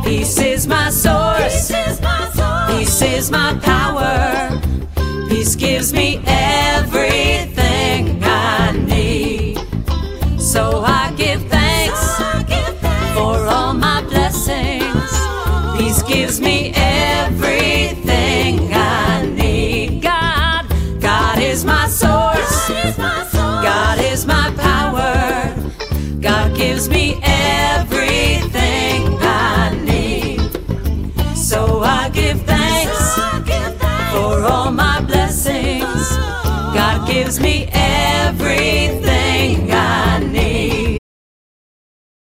Peace is my source. Peace is my power. Peace gives me everything I need. So I give thanks for all my blessings. Peace gives me everything I need. God is my source. God is my power. God gives me everything I need. So I give thanks for all my blessings. God gives me everything I need.